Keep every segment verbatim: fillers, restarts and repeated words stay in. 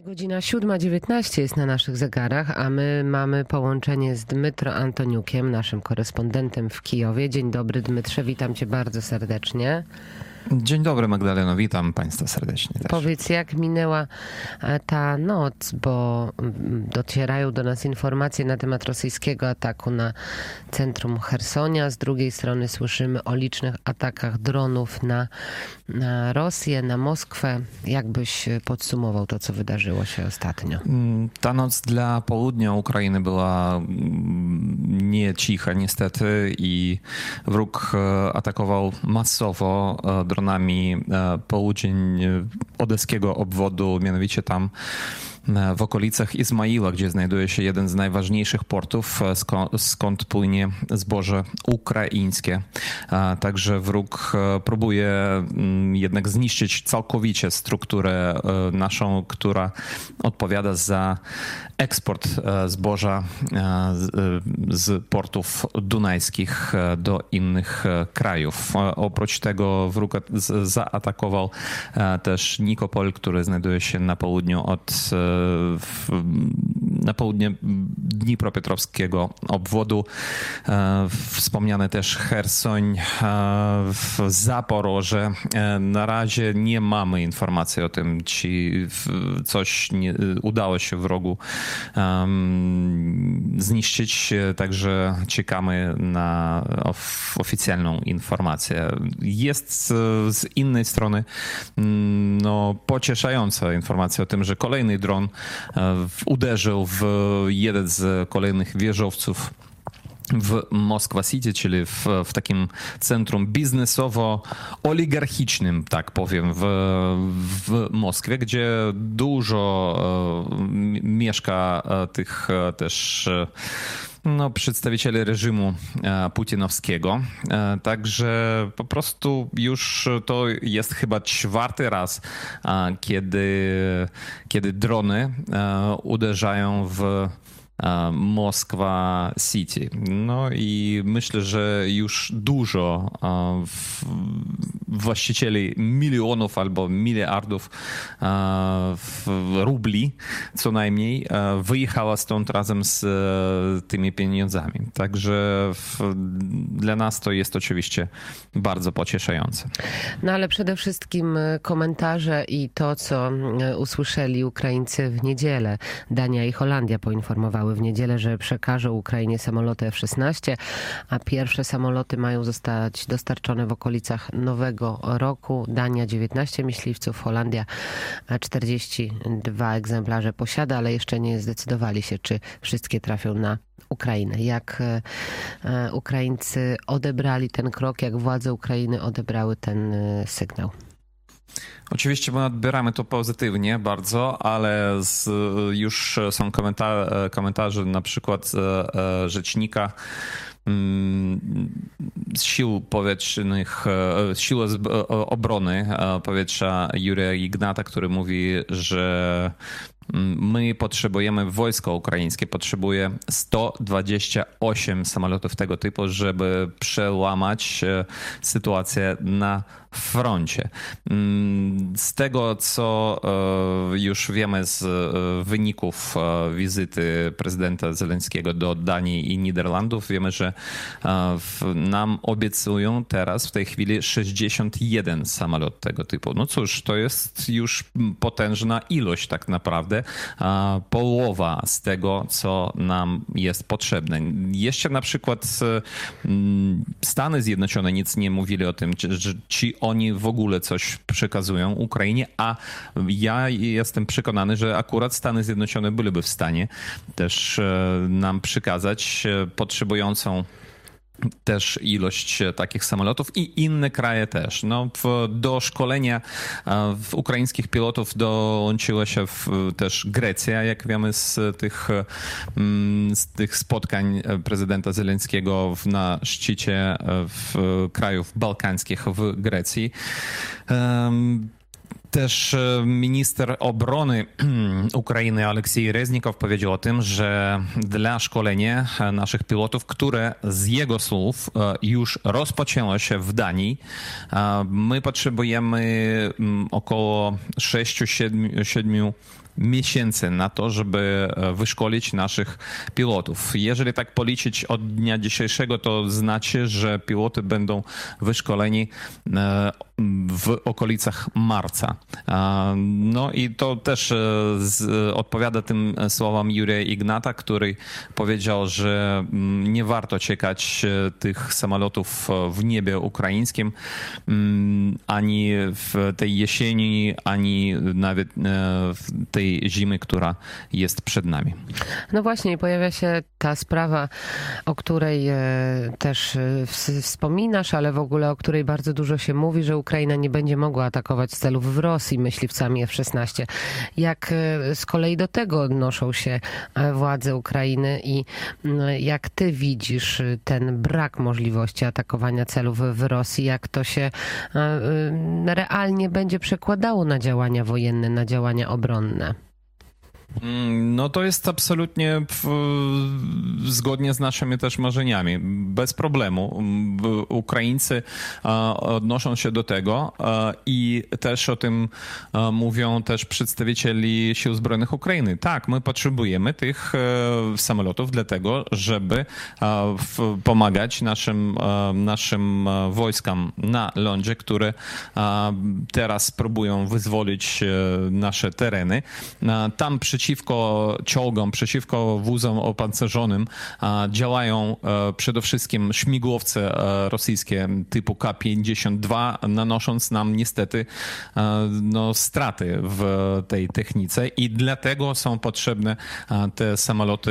Godzina siódma dziewiętnaście jest na naszych zegarach, a my mamy połączenie z Dmytro Antoniukiem, naszym korespondentem w Kijowie. Dzień dobry, Dmytrze, witam cię bardzo serdecznie. Dzień dobry, Magdaleno, witam Państwa serdecznie też. Powiedz, jak minęła ta noc, bo docierają do nas informacje na temat rosyjskiego ataku na centrum Chersonia. Z drugiej strony słyszymy o licznych atakach dronów na, na Rosję, na Moskwę. Jak byś podsumował to, co wydarzyło się ostatnio? Ta noc dla południa Ukrainy była nie cicha niestety i wróg atakował masowo dronami południe odeskiego obwodu, mianowicie tam w okolicach Izmaila, gdzie znajduje się jeden z najważniejszych portów, skąd, skąd płynie zboże ukraińskie. Także wróg próbuje jednak zniszczyć całkowicie strukturę naszą, która odpowiada za eksport zboża z portów dunajskich do innych krajów. Oprócz tego wróg zaatakował też Nikopol, który znajduje się na południu od W, na południe Dnipropietrowskiego obwodu. Wspomniane też Chersoń, Zaporoże. Na razie nie mamy informacji o tym, czy coś nie, udało się wrogu um, zniszczyć, także czekamy na of, oficjalną informację. Jest z innej strony no, pocieszająca informacja o tym, że kolejny dron uderzył w jeden z kolejnych wieżowców w Moskwa City, czyli w, w takim centrum biznesowo-oligarchicznym, tak powiem, w, w Moskwie, gdzie dużo e, mieszka tych też no, przedstawicieli reżimu putinowskiego. Także po prostu już to jest chyba czwarty raz, kiedy, kiedy drony uderzają w Moskwa City. No i myślę, że już dużo właścicieli milionów albo miliardów rubli co najmniej wyjechała stąd razem z tymi pieniądzami. Także dla nas to jest oczywiście bardzo pocieszające. No ale przede wszystkim komentarze i to, co usłyszeli Ukraińcy w niedzielę. Dania i Holandia poinformowały w niedzielę, że przekażą Ukrainie samoloty F szesnaście, a pierwsze samoloty mają zostać dostarczone w okolicach Nowego Roku. Dania dziewiętnaście myśliwców, Holandia czterdzieści dwa egzemplarze posiada, ale jeszcze nie zdecydowali się, czy wszystkie trafią na Ukrainę. Jak Ukraińcy odebrali ten krok, jak władze Ukrainy odebrały ten sygnał? Oczywiście my odbieramy to pozytywnie bardzo, ale z, już są komentarze, komentarze na przykład rzecznika z sił powietrznych, sił obrony powietrza Jurija Ignata, który mówi, że my potrzebujemy, wojsko ukraińskie potrzebuje sto dwadzieścia osiem samolotów tego typu, żeby przełamać sytuację na froncie. Z tego, co już wiemy z wyników wizyty prezydenta Zełenskiego do Danii i Niderlandów, wiemy, że nam obiecują teraz w tej chwili sześćdziesiąt jeden samolot tego typu. No cóż, to jest już potężna ilość tak naprawdę. Połowa z tego, co nam jest potrzebne. Jeszcze na przykład Stany Zjednoczone nic nie mówili o tym, czy, czy oni w ogóle coś przekazują Ukrainie, a ja jestem przekonany, że akurat Stany Zjednoczone byłyby w stanie też nam przekazać potrzebującą też ilość takich samolotów i inne kraje też. No, w, do szkolenia w ukraińskich pilotów dołączyła się w, też Grecja, jak wiemy z tych, z tych spotkań prezydenta Zełenskiego na szczycie w krajów bałkańskich w Grecji. Um, Też minister obrony Ukrainy Aleksiej Reznikow powiedział o tym, że dla szkolenia naszych pilotów, które z jego słów już rozpoczęło się w Danii, my potrzebujemy około sześć siedem miesięcy na to, żeby wyszkolić naszych pilotów. Jeżeli tak policzyć od dnia dzisiejszego, to znaczy, że piloty będą wyszkoleni w okolicach marca. No i to też odpowiada tym słowom Jurija Ignata, który powiedział, że nie warto czekać tych samolotów w niebie ukraińskim ani w tej jesieni, ani nawet w tej zimy, która jest przed nami. No właśnie, pojawia się ta sprawa, o której też wspominasz, ale w ogóle o której bardzo dużo się mówi, że Ukraina nie będzie mogła atakować celów w Rosji myśliwcami F szesnaście. Jak z kolei do tego odnoszą się władze Ukrainy i jak ty widzisz ten brak możliwości atakowania celów w Rosji, jak to się realnie będzie przekładało na działania wojenne, na działania obronne? No to jest absolutnie w, zgodnie z naszymi też marzeniami. Bez problemu. Ukraińcy odnoszą się do tego i też o tym mówią też przedstawicieli Sił Zbrojnych Ukrainy. Tak, my potrzebujemy tych samolotów dlatego, żeby pomagać naszym, naszym wojskom na lądzie, które teraz próbują wyzwolić nasze tereny. Tam przeciwko czołgom, przeciwko wózom opancerzonym działają przede wszystkim śmigłowce rosyjskie typu K pięćdziesiąt dwa, nanosząc nam niestety no, straty w tej technice i dlatego są potrzebne te samoloty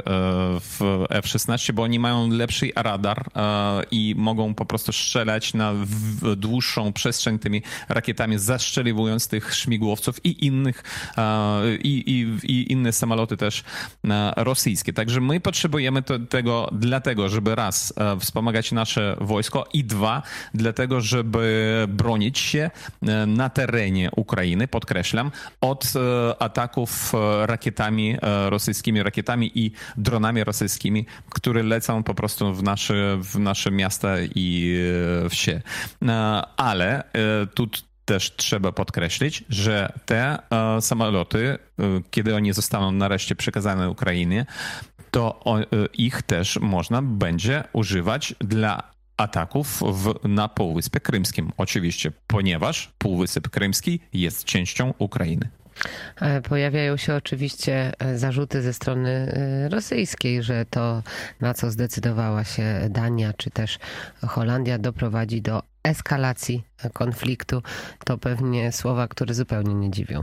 w F szesnaście, bo oni mają lepszy radar i mogą po prostu strzelać na dłuższą przestrzeń tymi rakietami, zastrzeliwując tych śmigłowców i innych i, i i inne samoloty też rosyjskie. Także my potrzebujemy to, tego dlatego, żeby raz wspomagać nasze wojsko i dwa, dlatego, żeby bronić się na terenie Ukrainy, podkreślam, od ataków rakietami, rosyjskimi rakietami i dronami rosyjskimi, które lecą po prostu w nasze, w nasze miasta i wsie. Ale tu też trzeba podkreślić, że te e, samoloty, e, kiedy oni zostaną nareszcie przekazane Ukrainie, to o, e, ich też można będzie używać dla ataków w, na Półwyspie Krymskim. Oczywiście, ponieważ Półwysep Krymski jest częścią Ukrainy. Pojawiają się oczywiście zarzuty ze strony rosyjskiej, że to, na co zdecydowała się Dania czy też Holandia, doprowadzi do eskalacji konfliktu. To pewnie słowa, które zupełnie nie dziwią.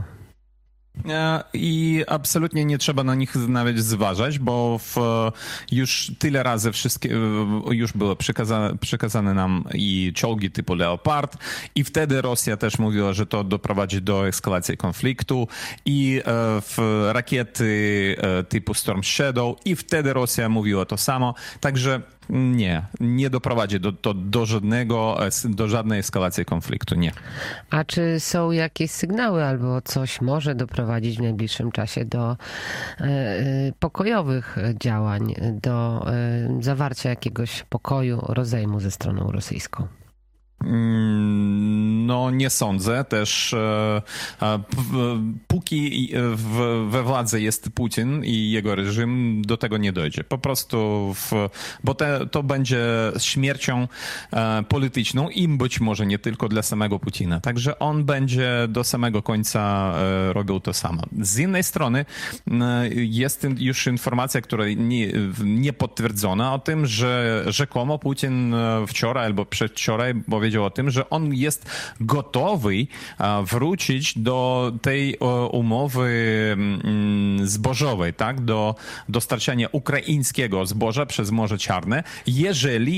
I absolutnie nie trzeba na nich nawet zważać, bo w, już tyle razy wszystkie już było przekazane, przekazane nam i czołgi typu Leopard i wtedy Rosja też mówiła, że to doprowadzi do eskalacji konfliktu i w rakiety typu Storm Shadow i wtedy Rosja mówiła to samo, także nie, nie doprowadzi do, do, do, żadnego, do żadnej eskalacji konfliktu, nie. A czy są jakieś sygnały albo coś może doprowadzić w najbliższym czasie do e, pokojowych działań, do e, zawarcia jakiegoś pokoju, rozejmu ze stroną rosyjską? No nie sądzę też, póki we władzy jest Putin i jego reżim, do tego nie dojdzie. Po prostu, w, bo te, to będzie śmiercią polityczną i być może nie tylko dla samego Putina. Także on będzie do samego końca robił to samo. Z innej strony jest już informacja, która nie, nie potwierdzona o tym, że rzekomo Putin wczoraj albo przedwczoraj powiedział o tym, że on jest gotowy wrócić do tej umowy zbożowej, tak, do dostarczania ukraińskiego zboża przez Morze Czarne, jeżeli,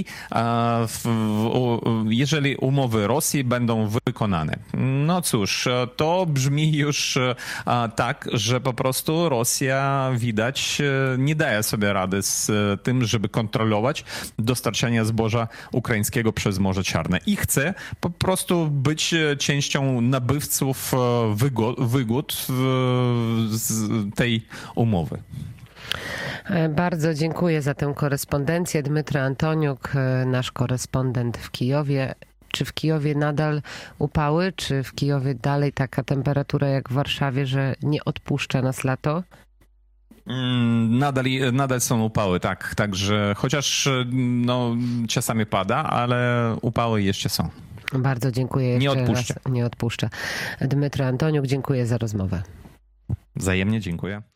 jeżeli umowy Rosji będą wykonane. No cóż, to brzmi już tak, że po prostu Rosja widać nie daje sobie rady z tym, żeby kontrolować dostarczanie zboża ukraińskiego przez Morze Czarne i chce po prostu być częścią nabywców wygód z tej umowy. Bardzo dziękuję za tę korespondencję. Dmytro Antoniuk, nasz korespondent w Kijowie. Czy w Kijowie nadal upały? Czy w Kijowie dalej taka temperatura jak w Warszawie, że nie odpuszcza nas lato? Nadal, nadal są upały, tak. Także chociaż no, czasami pada, ale upały jeszcze są. Bardzo dziękuję jeszcze Nie odpuszcza. raz. Nie odpuszcza. Dmytro Antoniuk, dziękuję za rozmowę. Wzajemnie dziękuję.